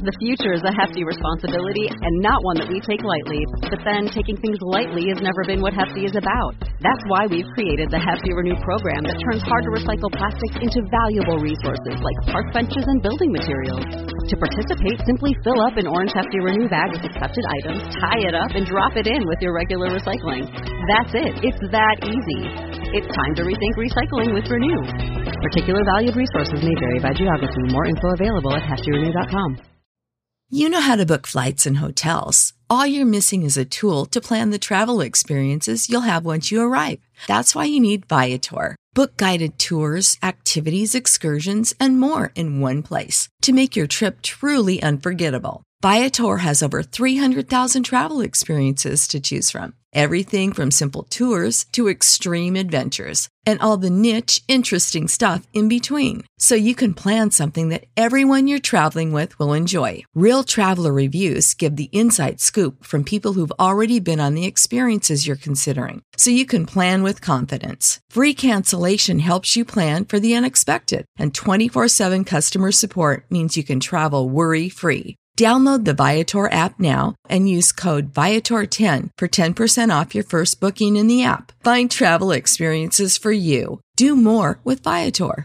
The future is a hefty responsibility and not one that we take lightly. But then taking things lightly has never been what Hefty is about. That's why we've created the Hefty Renew program that turns hard-to-recycle plastics into valuable resources like park benches and building materials. To participate, simply fill up an orange Hefty Renew bag with accepted items, tie it up, and drop it in with your regular recycling. That's it. It's that easy. It's time to rethink recycling with Renew. Particular valued resources may vary by geography. More info available at heftyrenew.com. You know how to book flights and hotels. All you're missing is a tool to plan the travel experiences you'll have once you arrive. That's why you need Viator. Book guided tours, activities, excursions, and more in one place to make your trip truly unforgettable. Viator has over 300,000 travel experiences to choose from. Everything from simple tours to extreme adventures and all the niche, interesting stuff in between. So you can plan something that everyone you're traveling with will enjoy. Real traveler reviews give the inside scoop from people who've already been on the experiences you're considering. So you can plan with confidence. Free cancellation helps you plan for the unexpected. And 24/7 customer support means you can travel worry-free. Download the Viator app now and use code Viator10 for 10% off your first booking in the app. Find travel experiences for you. Do more with Viator.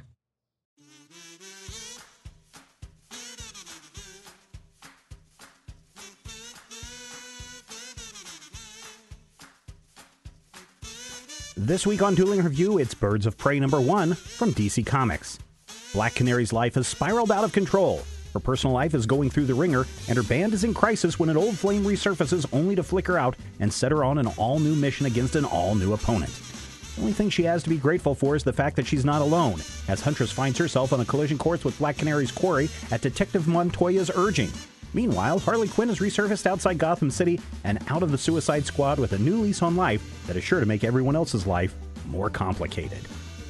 This week on Dueling Review, it's Birds of Prey #1 from DC Comics. Black Canary's life has spiraled out of control. Her personal life is going through the ringer, and her band is in crisis when an old flame resurfaces only to flicker out and set her on an all-new mission against an all-new opponent. The only thing she has to be grateful for is the fact that she's not alone, as Huntress finds herself on a collision course with Black Canary's quarry at Detective Montoya's urging. Meanwhile, Harley Quinn has resurfaced outside Gotham City and out of the Suicide Squad with a new lease on life that is sure to make everyone else's life more complicated.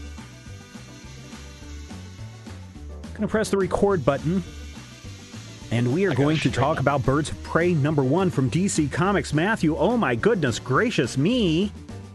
I'm going to press the record button. And we are going to talk about Birds of Prey #1 from DC Comics. Matthew, oh my goodness gracious me.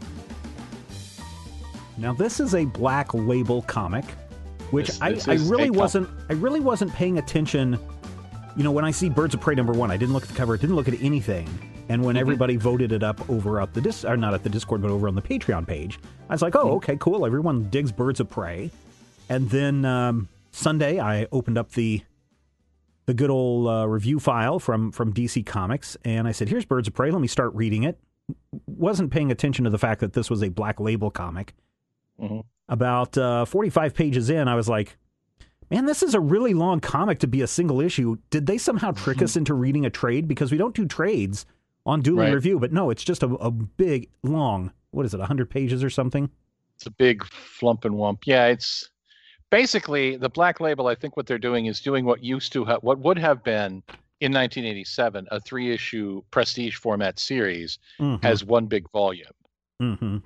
Now this is a Black Label comic, which I really wasn't paying attention. You know, when I see Birds of Prey #1, I didn't look at the cover, didn't look at anything. And when everybody voted it up over at the not at the Discord, but over on the Patreon page, I was like, oh, okay, cool. Everyone digs Birds of Prey. And then Sunday, I opened up the good old review file from DC Comics, and I said, here's Birds of Prey, let me start reading it. Wasn't paying attention to the fact that this was a Black Label comic. About 45 pages in, I was like, man, this is a really long comic to be a single issue. Did they somehow trick us into reading a trade? Because we don't do trades on Dueling Review, but no, it's just a big, long, what is it, 100 pages or something? It's a big flump and wump. Yeah, it's basically the Black Label. I think what they're doing is doing what would have been in 1987 a 3-issue prestige format series as one big volume.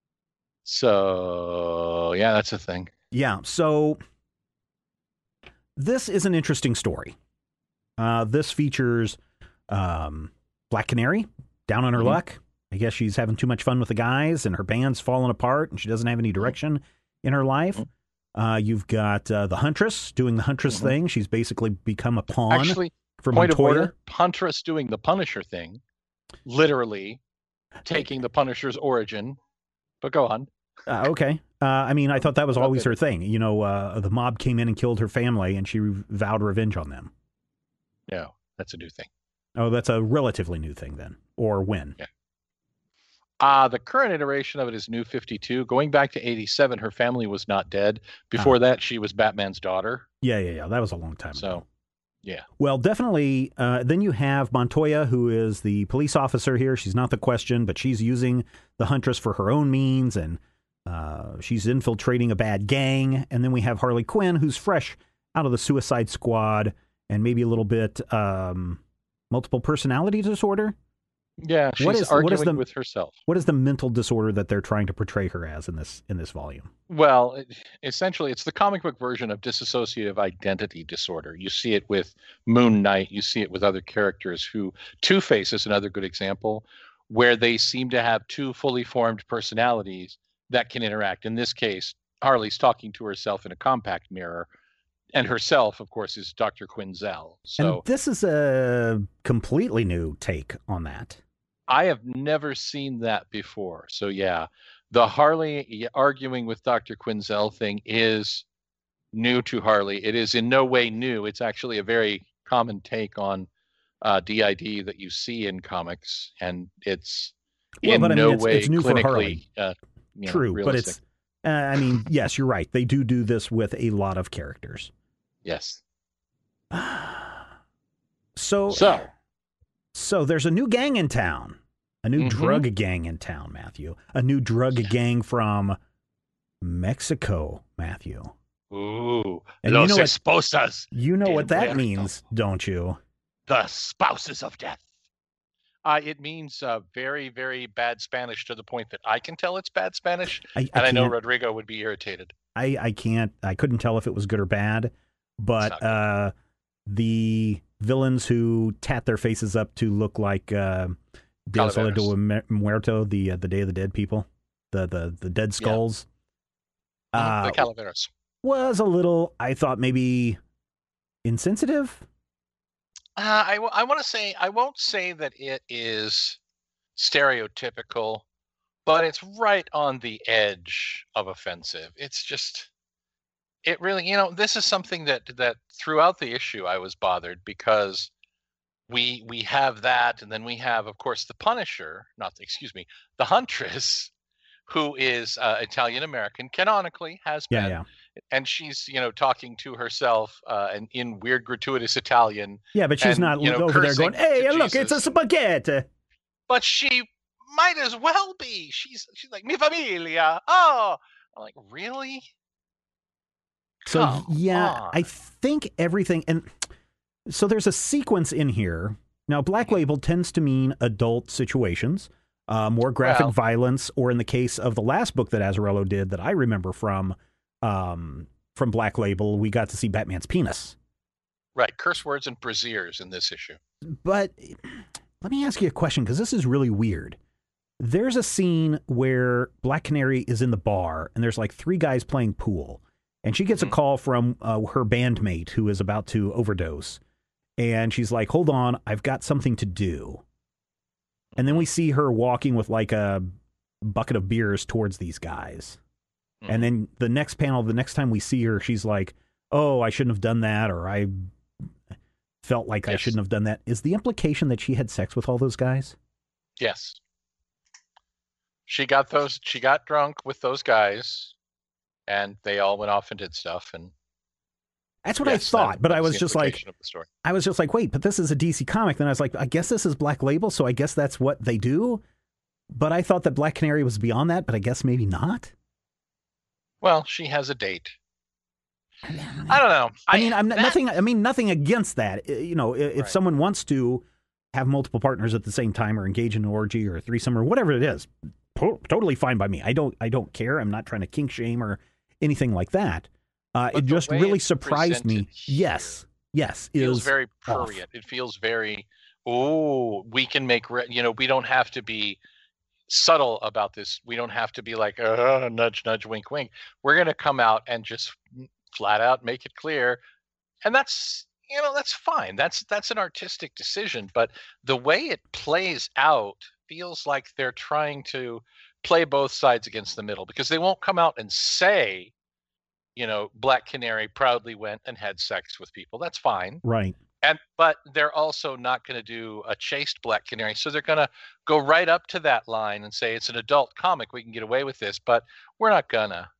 So yeah, that's a thing. Yeah. So this is an interesting story. This features Black Canary down on her luck. I guess she's having too much fun with the guys, and her band's falling apart, and she doesn't have any direction in her life. You've got the Huntress doing the Huntress thing. She's basically become a pawn for point Montoya. Of order, Huntress doing the Punisher thing, literally taking the Punisher's origin. But go on. Okay. I mean, I thought that was always her thing. You know, the mob came in and killed her family, and she vowed revenge on them. No, that's a new thing. Oh, that's a relatively new thing then. Or when? Yeah. The current iteration of it is New 52. Going back to 87, her family was not dead. Before that, she was Batman's daughter. Yeah. That was a long time ago. So, yeah. Well, definitely. Then you have Montoya, who is the police officer here. She's not the question, but she's using the Huntress for her own means, and she's infiltrating a bad gang. And then we have Harley Quinn, who's fresh out of the Suicide Squad and maybe a little bit multiple personality disorder. Yeah, she's arguing with herself. What is the mental disorder that they're trying to portray her as in this volume? Well, essentially, it's the comic book version of dissociative identity disorder. You see it with Moon Knight. You see it with other characters who... Two-Face is another good example, where they seem to have two fully formed personalities that can interact. In this case, Harley's talking to herself in a compact mirror. And herself, of course, is Dr. Quinzel. So and this is a completely new take on that. I have never seen that before. So yeah, the Harley arguing with Dr. Quinzel thing is new to Harley. It is in no way new. It's actually a very common take on DID that you see in comics, and it's way it's new clinically for Harley. True, realistic. But it's yes, you're right. They do this with a lot of characters. Yes. So there's a new gang in town, a new drug gang in town, Matthew. A new drug gang from Mexico, Matthew. Ooh, and Los Esposas. You know what that means, don't you? The spouses of death. It means very, very bad Spanish, to the point that I can tell it's bad Spanish, I know Rodrigo would be irritated. I couldn't tell if it was good or bad, but the villains who tat their faces up to look like Dia de Muerto, the Day of the Dead people, the dead skulls. The Calaveras. Was a little, I thought, maybe insensitive. I want to say, I won't say that it is stereotypical, but it's right on the edge of offensive. It's just, it really, this is something that throughout the issue I was bothered, because we have that, and then we have, of course, the Punisher, the Huntress, who is Italian American, canonically has been. Yeah. And she's, talking to herself and in weird, gratuitous Italian. Yeah, but she's not over there going, "Hey, look, it's a spaghetti." But she might as well be. She's like, "Mi familia." Oh, I'm like, really? So I think everything, and so there's a sequence in here. Now, Black Label tends to mean adult situations, more graphic violence, or in the case of the last book that Azzarello did that I remember from Black Label, we got to see Batman's penis. Right, curse words and brassieres in this issue. But let me ask you a question, because this is really weird. There's a scene where Black Canary is in the bar, and there's like 3 guys playing pool, and she gets a call from her bandmate who is about to overdose, and she's like, "Hold on, I've got something to do." And then we see her walking with like a bucket of beers towards these guys. And then the next panel, the next time we see her, she's like, "Oh, I shouldn't have done that," or "I felt like I shouldn't have done that." Is the implication that she had sex with all those guys? Yes. She got drunk with those guys, and they all went off and did stuff. And that's what I thought, but I was just like, wait, but this is a DC comic. Then I was like, I guess this is Black Label, so I guess that's what they do. But I thought that Black Canary was beyond that, but I guess maybe not. Well, she has a date. I don't know. Nothing against that. If someone wants to have multiple partners at the same time, or engage in an orgy or a threesome or whatever it is, totally fine by me. I don't care. I'm not trying to kink shame or anything like that. It just really surprised me. Yes. It feels very prurient. It feels very, we can make, we don't have to be subtle about this. We don't have to be like, nudge, nudge, wink, wink. We're going to come out and just flat out make it clear. And that's fine. That's an artistic decision. But the way it plays out feels like they're trying to play both sides against the middle, because they won't come out and say, Black Canary proudly went and had sex with people. That's fine. Right. But they're also not going to do a chaste Black Canary. So they're going to go right up to that line and say, it's an adult comic, we can get away with this, but we're not gonna.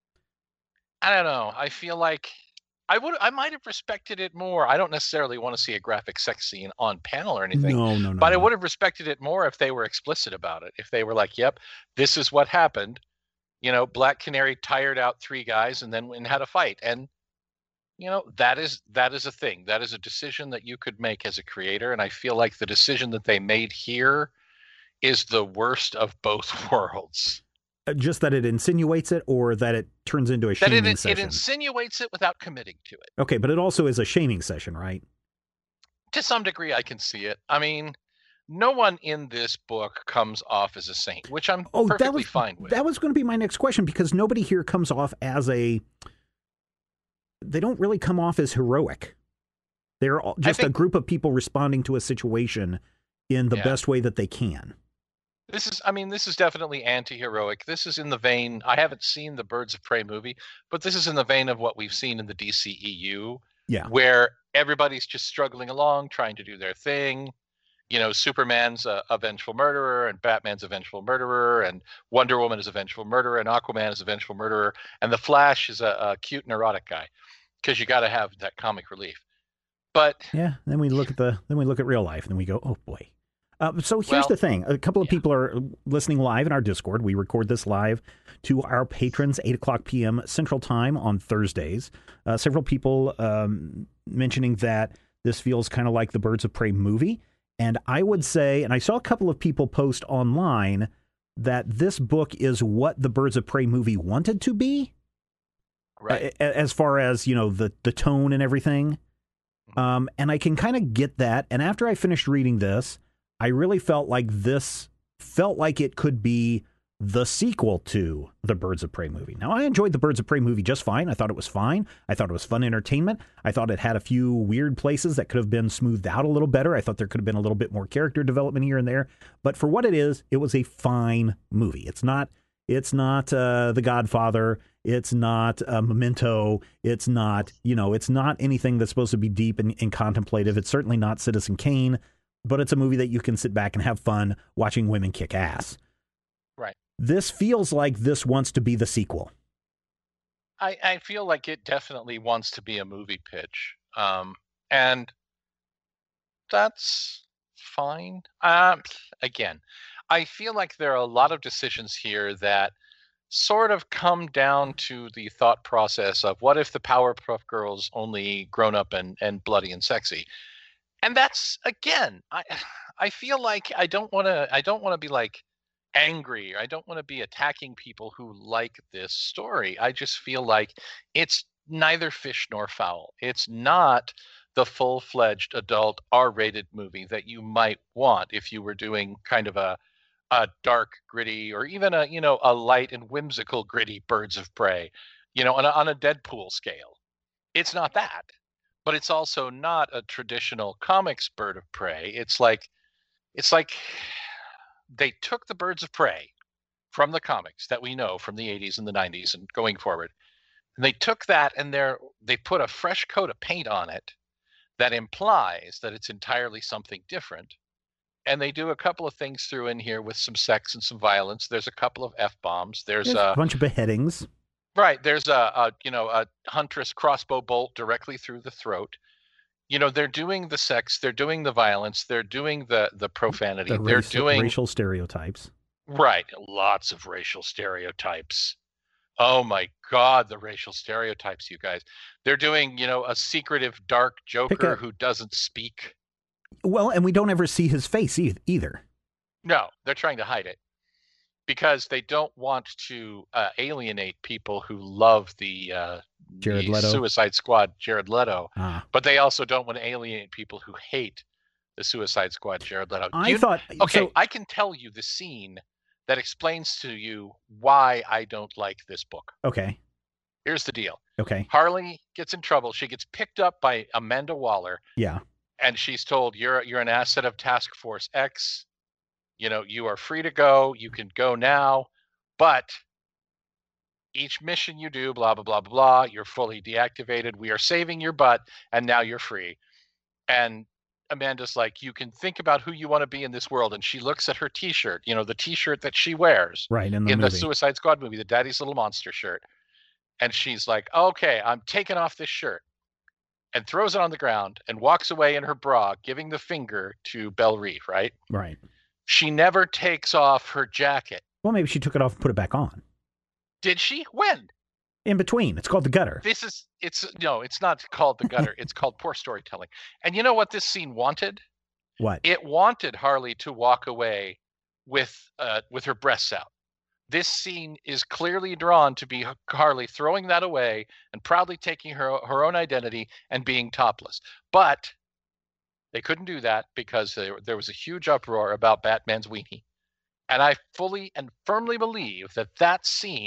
I don't know. I feel like I might have respected it more. I don't necessarily want to see a graphic sex scene on panel or anything. No. But I would have respected it more if they were explicit about it. If they were like, yep, this is what happened. Black Canary tired out 3 guys and then had a fight. And that is a thing. That is a decision that you could make as a creator. And I feel like the decision that they made here is the worst of both worlds. Just that it insinuates it, or that it turns into a shaming session? It insinuates it without committing to it. Okay, but it also is a shaming session, right? To some degree, I can see it. I mean, no one in this book comes off as a saint, which I'm perfectly fine with. That was going to be my next question, because nobody here comes off as a they don't really come off as heroic. They're just a group of people responding to a situation in the best way that they can. This is definitely anti-heroic. This is in the vein, I haven't seen the Birds of Prey movie, but this is in the vein of what we've seen in the DCEU, where everybody's just struggling along, trying to do their thing. You know, Superman's a vengeful murderer, and Batman's a vengeful murderer, and Wonder Woman is a vengeful murderer, and Aquaman is a vengeful murderer, and the Flash is a cute neurotic guy, because you got to have that comic relief. But then we look at real life, and then we go, oh boy. So here's the thing. A couple of people are listening live in our Discord. We record this live to our patrons, 8:00 p.m. Central Time on Thursdays. Several people mentioning that this feels kind of like the Birds of Prey movie. And I would say, and I saw a couple of people post online that this book is what the Birds of Prey movie wanted to be. Right. As far as, the tone and everything. And I can kind of get that. And after I finished reading this, I really felt like it could be the sequel to the Birds of Prey movie. Now, I enjoyed the Birds of Prey movie just fine. I thought it was fine. I thought it was fun entertainment. I thought it had a few weird places that could have been smoothed out a little better. I thought there could have been a little bit more character development here and there. But for what it is, it was a fine movie. It's not The Godfather. It's not Memento. It's not anything that's supposed to be deep and contemplative. It's certainly not Citizen Kane. But it's a movie that you can sit back and have fun watching women kick ass. Right. This feels like this wants to be the sequel. I feel like it definitely wants to be a movie pitch. And that's fine. Again, I feel like there are a lot of decisions here that sort of come down to the thought process of what if the Powerpuff Girls only grown up and bloody and sexy? And that's, again, I feel like I don't want to be like angry. I don't want to be attacking people who like this story. I just feel like it's neither fish nor fowl. It's not the full-fledged adult R-rated movie that you might want if you were doing kind of a dark, gritty, or even a light and whimsical, gritty Birds of Prey, on a Deadpool scale. It's not that. But it's also not a traditional comics Bird of Prey. It's like they took the Birds of Prey from the comics that we know from the 80s and the 90s and going forward. And they took that and they put a fresh coat of paint on it that implies that it's entirely something different. And they do a couple of things through in here with some sex and some violence. There's a couple of F-bombs. There's a bunch of beheadings. Right. There's a huntress crossbow bolt directly through the throat. They're doing the sex, they're doing the violence, they're doing the profanity, they're doing racial stereotypes. Right. Lots of racial stereotypes. Oh my God, the racial stereotypes, you guys. They're doing, a secretive dark Joker who doesn't speak. Well, and we don't ever see his face either. No, they're trying to hide it. Because they don't want to alienate people who love the Jared Leto. Suicide Squad, Jared Leto. But they also don't want to alienate people who hate the Suicide Squad, Jared Leto. I can tell you the scene that explains to you why I don't like this book. Okay. Here's the deal. Okay. Harley gets in trouble. She gets picked up by Amanda Waller. Yeah. And she's told, you're an asset of Task Force X. You are free to go. You can go now, but each mission you do, blah, blah, blah, blah, blah, you're fully deactivated. We are saving your butt, and now you're free. And Amanda's like, you can think about who you want to be in this world. And she looks at her T-shirt, the T-shirt that she wears in the Suicide Squad movie, the Daddy's Little Monster shirt. And she's like, okay, I'm taking off this shirt, and throws it on the ground and walks away in her bra, giving the finger to Belle Reeve, right? Right. She never takes off her jacket. Well, maybe she took it off and put it back on. Did she? When? In between. It's called the gutter. It's not called the gutter. It's called poor storytelling. And you know what this scene wanted? What? It wanted Harley to walk away with her breasts out. This scene is clearly drawn to be Harley throwing that away and proudly taking her own identity and being topless. But they couldn't do that because there was a huge uproar about Batman's weenie. And I fully and firmly believe that scene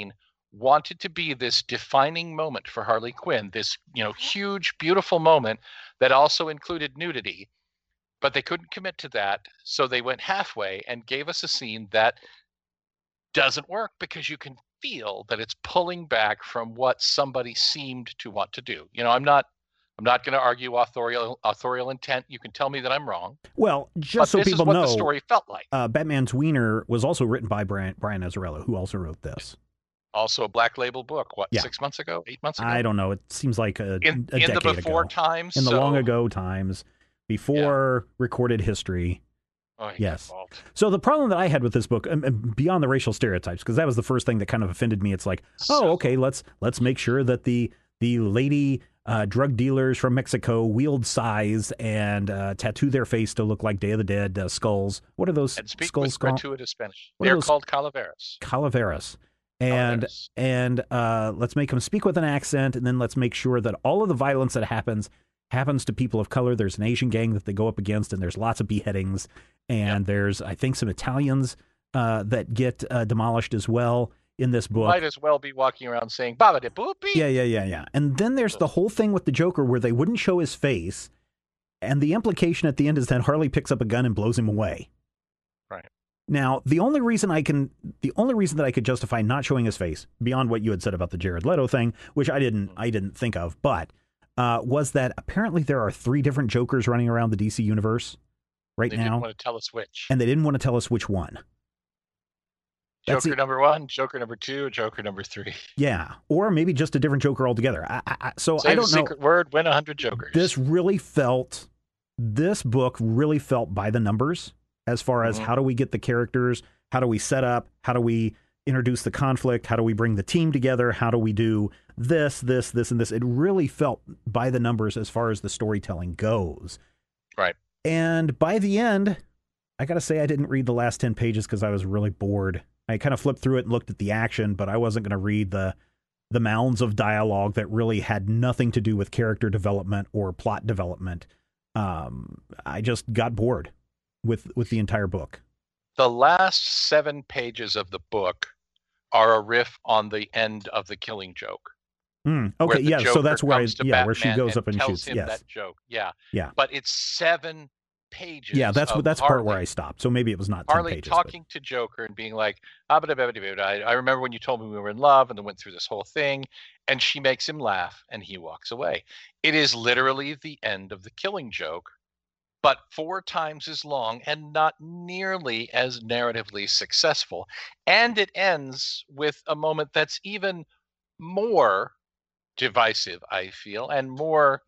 wanted to be this defining moment for Harley Quinn, this, huge, beautiful moment that also included nudity, but they couldn't commit to that. So they went halfway and gave us a scene that doesn't work because you can feel that it's pulling back from what somebody seemed to want to do. I'm not going to argue authorial intent. You can tell me that I'm wrong. Well, just so people know, this is what the story felt like. Batman's Wiener was also written by Brian Azzarello, who also wrote this. Also a Black Label book. 6 months ago, 8 months ago? I don't know. It seems like a in decade ago. In the before times? In the long ago times, before recorded history. Oh, yes. So the problem that I had with this book, beyond the racial stereotypes, because that was the first thing that kind of offended me. It's like, okay, let's make sure that the lady drug dealers from Mexico wield size and tattoo their face to look like Day of the Dead skulls. What are those skulls called? Gratuitous Spanish. They're called calaveras. Calaveras. And let's make them speak with an accent, and then let's make sure that all of the violence that happens to people of color. There's an Asian gang that they go up against, and there's lots of beheadings, and there's, I think, some Italians that get demolished as well in this book. Might as well be walking around saying "Baba de boopy." Yeah. And then there's the whole thing with the Joker where they wouldn't show his face, and the implication at the end is that Harley picks up a gun and blows him away. Right. Now, the only reason that I could justify not showing his face, beyond what you had said about the Jared Leto thing, which I didn't think of, but was that apparently there are 3 different Jokers running around the DC universe right now. They didn't want to tell us which. And they didn't want to tell us which one. Joker number 1, Joker number 2, Joker number 3. Yeah, or maybe just a different Joker altogether. I don't know. Secret word, win 100 Jokers. This book really felt by the numbers as far as how do we get the characters, how do we set up, how do we introduce the conflict, how do we bring the team together, how do we do this, and this. It really felt by the numbers as far as the storytelling goes. Right. And by the end, I got to say I didn't read the last 10 pages because I was really bored. I kind of flipped through it and looked at the action, but I wasn't going to read the mounds of dialogue that really had nothing to do with character development or plot development. I just got bored with the entire book. The last 7 pages of the book are a riff on the end of The Killing Joke. Okay, yeah, so that's where where she goes up and tells shoots. Him yes, that joke. Yeah. But it's 7 pages. Yeah, that's part where I stopped. So maybe it was not 10 Harley pages. Talking to Joker and being like, I remember when you told me we were in love, and then went through this whole thing, and she makes him laugh, and he walks away. It is literally the end of The Killing Joke, but 4 times as long and not nearly as narratively successful. And it ends with a moment that's even more divisive, I feel, and more,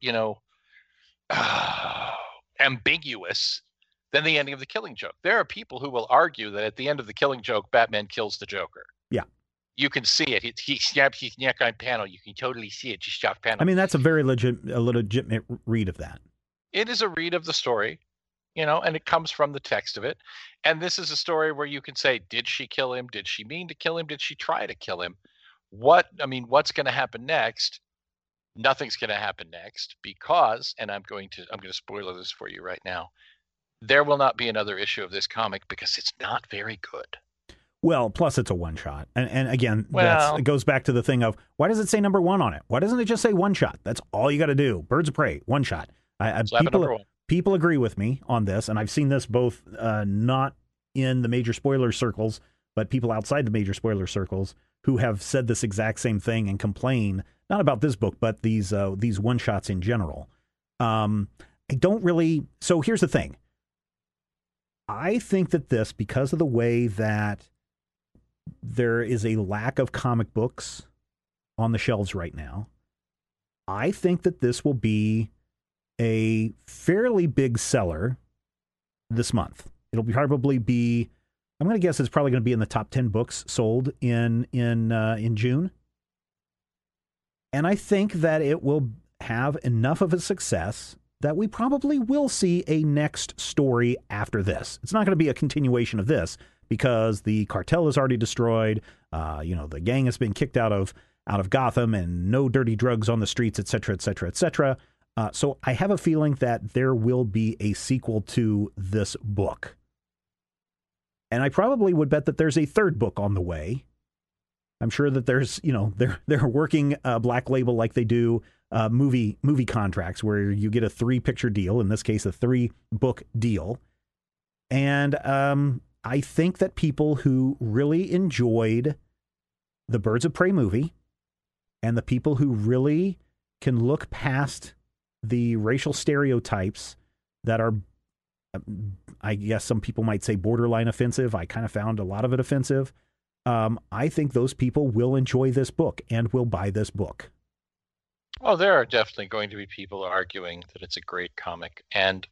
ambiguous than the ending of The Killing Joke. There are people who will argue that at the end of The Killing Joke, Batman kills the Joker. Yeah. You can see it. He snaps his neck on panel. You can totally see it. Just off panel. I mean, that's a very legitimate read of that. It is a read of the story, and it comes from the text of it. And this is a story where you can say, did she kill him? Did she mean to kill him? Did she try to kill him? What's going to happen next? Nothing's going to happen next because, and I'm going to spoil this for you right now, there will not be another issue of this comic because it's not very good. Well, plus it's a one-shot. And again, it goes back to the thing of, why does it say number 1 on it? Why doesn't it just say one shot? That's all you got to do. Birds of Prey, one shot. People agree with me on this, and I've seen this both not in the major spoiler circles, but people outside the major spoiler circles who have said this exact same thing and complain, not about this book, but these one-shots in general. I don't really... So here's the thing. I think that this, because of the way that there is a lack of comic books on the shelves right now, I think that this will be a fairly big seller this month. It'll probably be, I'm going to guess it's probably going to be in the top 10 books sold in June. And I think that it will have enough of a success that we probably will see a next story after this. It's not going to be a continuation of this because the cartel is already destroyed. The gang has been kicked out of Gotham and no dirty drugs on the streets, et cetera, et cetera, et cetera. So I have a feeling that there will be a sequel to this book. And I probably would bet that there's a third book on the way. I'm sure that there's, they're working Black Label like they do movie contracts where you get a 3-picture deal, in this case, a 3-book deal. And I think that people who really enjoyed the Birds of Prey movie and the people who really can look past the racial stereotypes that are, I guess some people might say borderline offensive. I kind of found a lot of it offensive. I think those people will enjoy this book and will buy this book. Oh, there are definitely going to be people arguing that it's a great comic. And,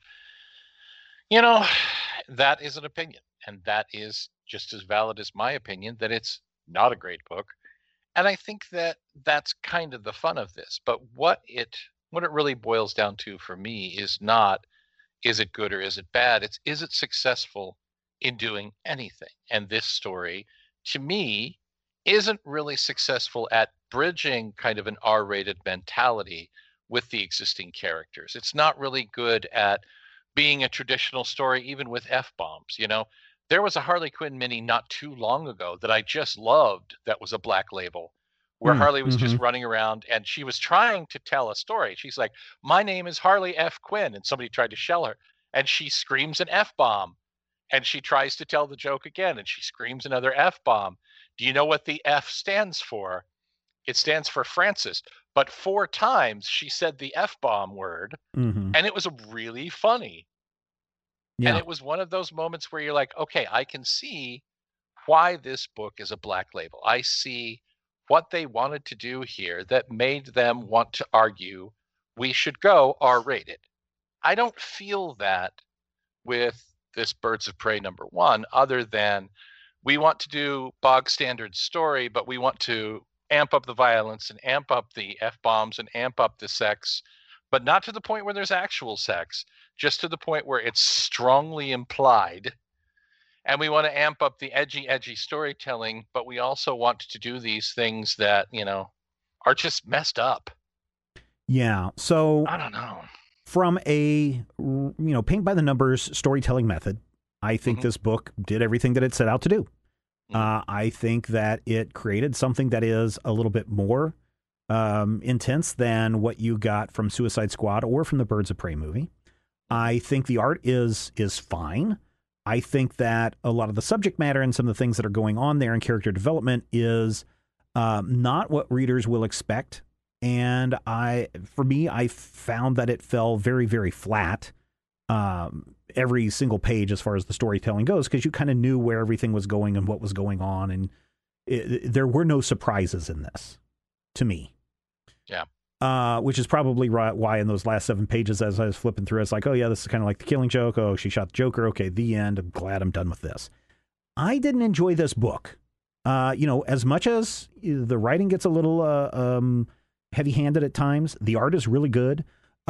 that is an opinion. And that is just as valid as my opinion that it's not a great book. And I think that that's kind of the fun of this. But what it really boils down to for me is not, is it good or is it bad? It's, is it successful in doing anything? And this story, to me, isn't really successful at bridging kind of an R-rated mentality with the existing characters. It's not really good at being a traditional story, even with F-bombs. There was a Harley Quinn mini not too long ago that I just loved that was a Black Label, where Harley was just running around and she was trying to tell a story. She's like, my name is Harley F. Quinn, and somebody tried to shell her, and she screams an F-bomb, and she tries to tell the joke again, and she screams another F-bomb. Do you know what the F stands for? It stands for Francis. But 4 times she said the F-bomb word, and it was really funny. Yeah. And it was one of those moments where you're like, okay, I can see why this book is a Black Label. I see what they wanted to do here that made them want to argue we should go R-rated. I don't feel that with this Birds of Prey #1, other than we want to do bog standard story, but we want to amp up the violence and amp up the F-bombs and amp up the sex, but not to the point where there's actual sex, just to the point where it's strongly implied. And we want to amp up the edgy storytelling, but we also want to do these things that, are just messed up. Yeah. So I don't know. From a, paint by the numbers storytelling method, I think this book did everything that it set out to do. I think that it created something that is a little bit more intense than what you got from Suicide Squad or from the Birds of Prey movie. I think the art is fine. I think that a lot of the subject matter and some of the things that are going on there in character development is not what readers will expect. And I found that it fell very, very flat every single page as far as the storytelling goes, because you kind of knew where everything was going and what was going on. And there were no surprises in this to me. Yeah. Which is probably why in those last 7 pages, as I was flipping through, it's like, oh yeah, this is kind of like the Killing Joke. Oh, she shot the Joker. Okay, the end. I'm glad I'm done with this. I didn't enjoy this book. As much as the writing gets a little heavy-handed at times, the art is really good,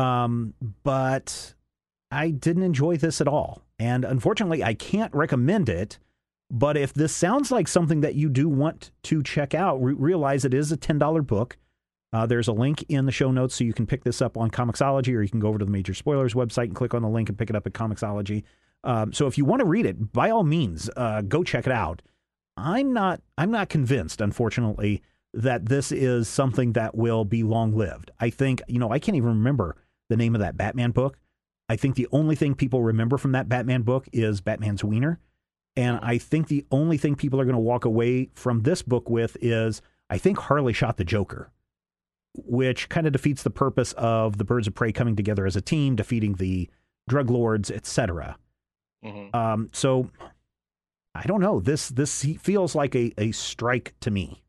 but I didn't enjoy this at all. And unfortunately, I can't recommend it. But if this sounds like something that you do want to check out, realize it is a $10 book. There's a link in the show notes so you can pick this up on Comixology, or you can go over to the Major Spoilers website and click on the link and pick it up at Comixology. So if you want to read it, by all means, go check it out. I'm not convinced, unfortunately, that this is something that will be long-lived. I think, I can't even remember the name of that Batman book. I think the only thing people remember from that Batman book is Batman's wiener. And I think the only thing people are going to walk away from this book with is, I think Harley shot the Joker, which kind of defeats the purpose of the Birds of Prey coming together as a team, defeating the drug lords, etc. So I don't know. This feels like a strike to me.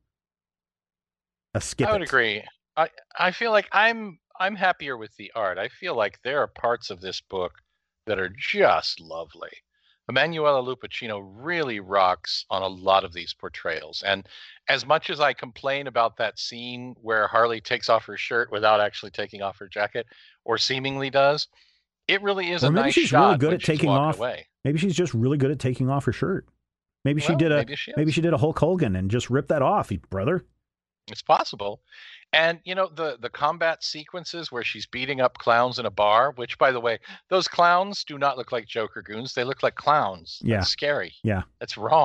A skip. I would agree. I feel like I'm happier with the art. I feel like there are parts of this book that are just lovely. Emanuela Lupacchino really rocks on a lot of these portrayals. And as much as I complain about that scene where Harley takes off her shirt without actually taking off her jacket, or seemingly does, it really is a nice shot. Maybe she's really good at taking off. Maybe she's just really good at taking off her shirt. Maybe she did a Hulk Hogan and just ripped that off, brother. It's possible. And, the combat sequences where she's beating up clowns in a bar, which, by the way, those clowns do not look like Joker goons. They look like clowns. Yeah. That's scary. Yeah. That's wrong.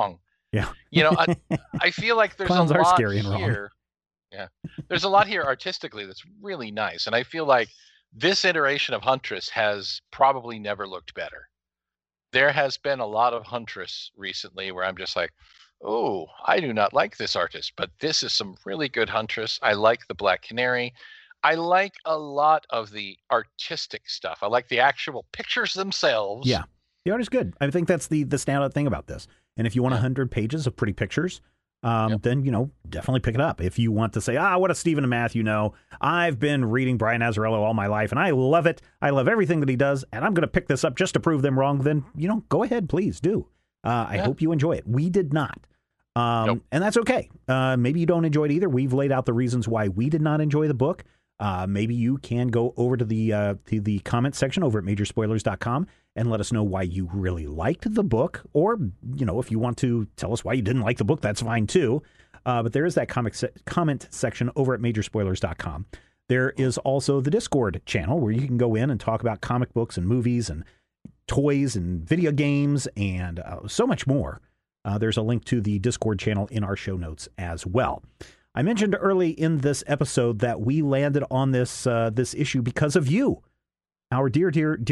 Yeah. I feel like there's Clowns a are lot scary and wrong. here. Yeah, there's a lot here artistically that's really nice, and I feel like this iteration of Huntress has probably never looked better. There has been a lot of Huntress recently where I'm just like, oh, I do not like this artist, but this is some really good Huntress. I like the Black Canary. I like a lot of the artistic stuff. I like the actual pictures themselves. Yeah, the art is good. I think that's the standout thing about this. And if you want 100 pages of pretty pictures, then, definitely pick it up. If you want to say, what a Stephen and Matthew know. I've been reading Brian Azzarello all my life, and I love it. I love everything that he does, and I'm going to pick this up just to prove them wrong. Then, go ahead, please do. I hope you enjoy it. We did not. And that's okay. Maybe you don't enjoy it either. We've laid out the reasons why we did not enjoy the book. Maybe you can go over to the comment section over at majorspoilers.com and let us know why you really liked the book. Or, if you want to tell us why you didn't like the book, that's fine too. But there is that comment section over at majorspoilers.com. There is also the Discord channel where you can go in and talk about comic books and movies and toys and video games and so much more. There's a link to the Discord channel in our show notes as well. I mentioned early in this episode that we landed on this issue because of you, our dear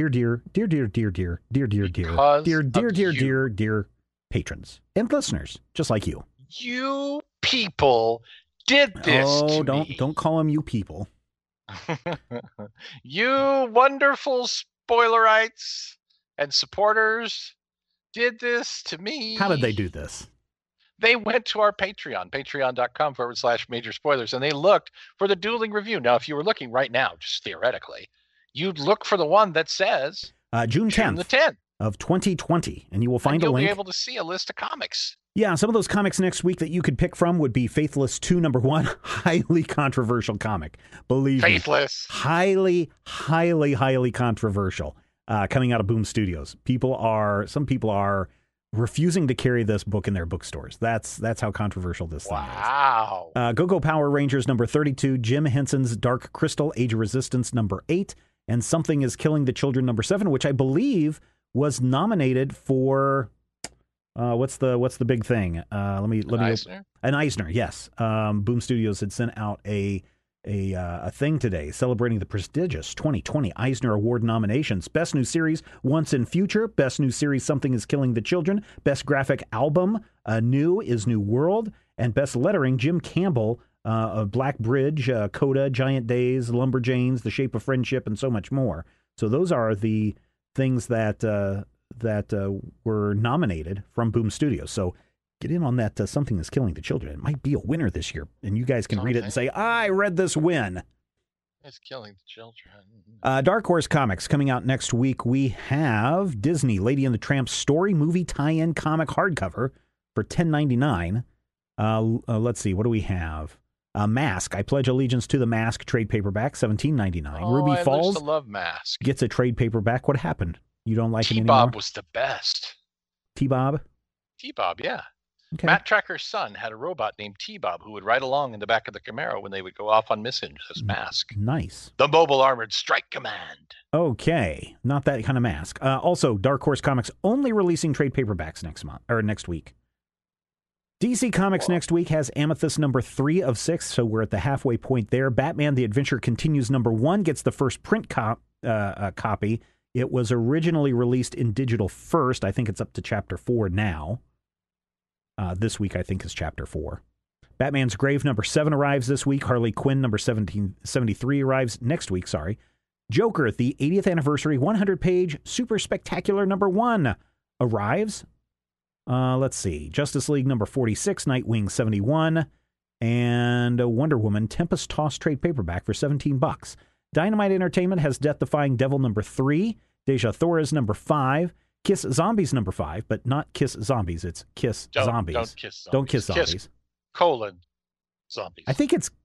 patrons and listeners, just like you. You people did this to me. Don't call them you people. You wonderful spoilerites and supporters did this to me. How did they do this? They went to our Patreon, patreon.com/major spoilers, and they looked for the dueling review. Now, if you were looking right now, just theoretically, you'd look for the one that says June 10th, the 10th of 2020, and you will find a link. You'll be able to see a list of comics. Yeah, some of those comics next week that you could pick from would be Faithless 2, number 1, highly controversial comic. Believe me. Faithless. Highly, highly, highly controversial. Coming out of Boom Studios. Some people are refusing to carry this book in their bookstores. That's how controversial this thing is. Wow. Go-Go Power Rangers number 32, Jim Henson's Dark Crystal, Age of Resistance number 8, and Something is Killing the Children number 7, which I believe was nominated for what's the big thing? Let me Eisner? An Eisner, yes. Boom Studios had sent out a thing today celebrating the prestigious 2020 Eisner Award nominations. Best New Series, Once and Future. Best New Series, Something is Killing the Children. Best Graphic Album, New is New World. And Best Lettering, Jim Campbell of Black Bridge, Coda, Giant Days, Lumberjanes, The Shape of Friendship, and so much more. So those are the things that were nominated from Boom Studios. So get in on that Something is Killing the Children. It might be a winner this year, and you guys can read it and say, I read this win. It's killing the children. Dark Horse Comics coming out next week. We have Disney Lady and the Tramp story movie tie-in comic hardcover for $10.99. Let's see, what do we have? Mask. I Pledge Allegiance to the Mask trade paperback, $17.99. Oh, Ruby I Falls used to love Mask. gets a trade paperback. What happened? You don't like it anymore? T-Bob was the best. T-Bob? T-Bob, yeah. Okay. Matt Tracker's son had a robot named T-Bob who would ride along in the back of the Camaro when they would go off on missions as Mask. Nice. The Mobile Armored Strike Command. Okay, not that kind of Mask. Also, Dark Horse Comics only releasing trade paperbacks next week. DC Comics next week has Amethyst number 3 of 6, so we're at the halfway point there. Batman: The Adventure Continues number 1 gets the first print copy. It was originally released in digital first. I think it's up to chapter 4 now. This week, I think, is chapter 4. Batman's Grave number 7 arrives this week. Harley Quinn number 1773 arrives next week, sorry. Joker, the 80th anniversary 100-page super spectacular number 1 arrives. Let's see. Justice League number 46, Nightwing 71, and Wonder Woman Tempest Toss trade paperback for $17. Dynamite Entertainment has Death-Defying Devil number 3, Deja Thoris number 5, Kiss Zombies number 5, but not Kiss Zombies. It's Kiss Zombies. Don't Kiss Zombies. Don't Kiss Zombies. Zombies. I think it's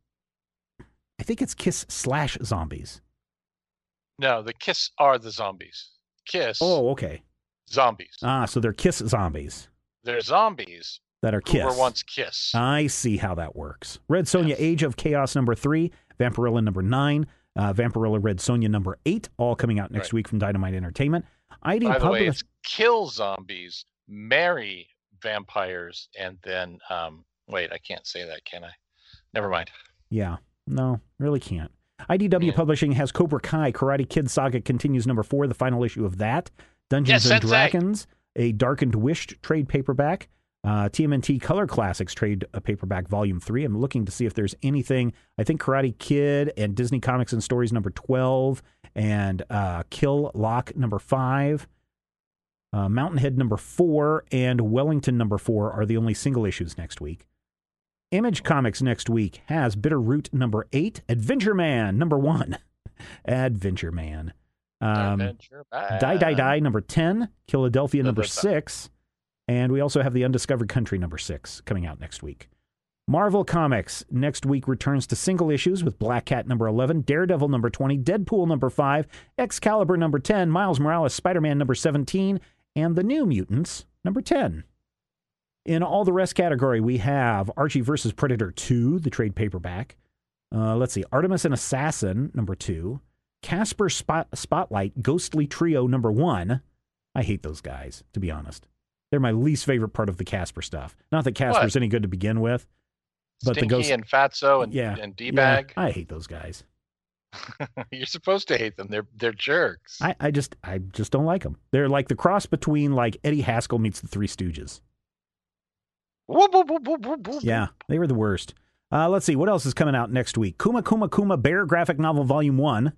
Kiss/Zombies. No, the Kiss are the zombies. Kiss. Oh, okay. Zombies. So they're Kiss Zombies. They're zombies that are Kiss. Who were once Kiss. I see how that works. Red Sonja, yes. Age of Chaos number 3, Vampirella number 9, Vampirella Red Sonja number 8, all coming out next week from Dynamite Entertainment. By the way, it's Kill Zombies, Marry vampires, and then wait, I can't say that, can I? Never mind. Yeah, no, really can't. IDW Publishing has Cobra Kai, Karate Kid Saga Continues #4, the final issue of that. Dungeons and Dragons, a Darkened Wish trade paperback. TMNT Color Classics trade paperback volume 3. I'm looking to see if there's anything. I think Karate Kid and Disney Comics and Stories #12 and Kill Lock #5. Mountainhead #4 and Wellington #4 are the only single issues next week. Image Comics next week has Bitterroot #8, Adventure Man #1. Adventure Man. Adventure Man. Die #10, Philadelphia #6, and we also have The Undiscovered Country #6 coming out next week. Marvel Comics next week returns to single issues with Black Cat #11, Daredevil #20, Deadpool #5, Excalibur #10, Miles Morales Spider-Man #17, and The New Mutants #10. In all the rest category, we have Archie vs. Predator 2, the trade paperback. Let's see, Artemis and Assassin #2, Casper Spotlight Ghostly Trio #1. I hate those guys, to be honest. They're my least favorite part of the Casper stuff. Not that Casper's any good to begin with, but Stinky the Ghost and Fatso and D-Bag. Yeah, I hate those guys. You're supposed to hate them. They're jerks. I just don't like them. They're like the cross between like Eddie Haskell meets the Three Stooges. Whoop, whoop, whoop, whoop, whoop, whoop. Yeah, they were the worst. Let's see, what else is coming out next week? Kuma Kuma Kuma Bear graphic novel volume 1.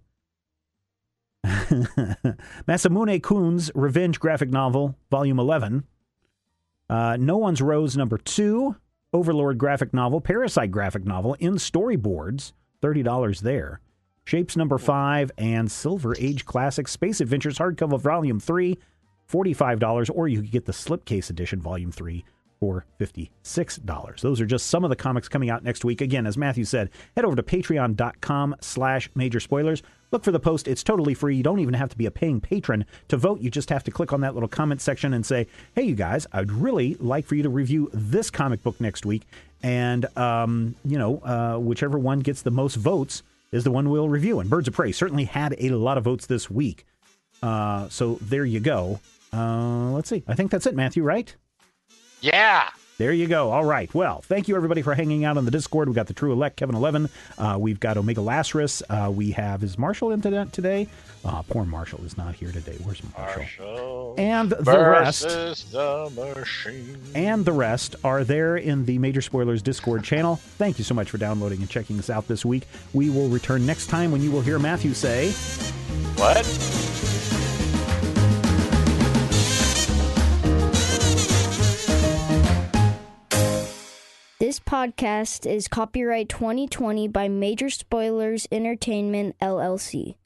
Masamune Kun's Revenge graphic novel volume 11. No One's Rose #2. Overlord graphic novel, Parasite graphic novel in storyboards, $30 there. Shapes #5 and Silver Age Classic Space Adventures hardcover volume 3, $45, or you could get the slipcase edition volume 3 for $56. Those are just some of the comics coming out next week. Again, as Matthew said, head over to patreon.com/major spoilers. Look for the post. It's totally free. You don't even have to be a paying patron to vote. You just have to click on that little comment section and say, hey, you guys, I'd really like for you to review this comic book next week. And, whichever one gets the most votes is the one we'll review. And Birds of Prey certainly had a lot of votes this week. So there you go. Let's see. I think that's it, Matthew, right? Yeah. There you go. All right. Well, thank you, everybody, for hanging out on the Discord. We've got the True Elect, Kevin 11. We've got Omega Lazarus. We have, is Marshall in today? Poor Marshall is not here today. Where's Marshall? And the rest. The machine. And the rest are there in the Major Spoilers Discord channel. Thank you so much for downloading and checking us out this week. We will return next time when you will hear Matthew say, what? This podcast is copyright 2020 by Major Spoilers Entertainment, LLC.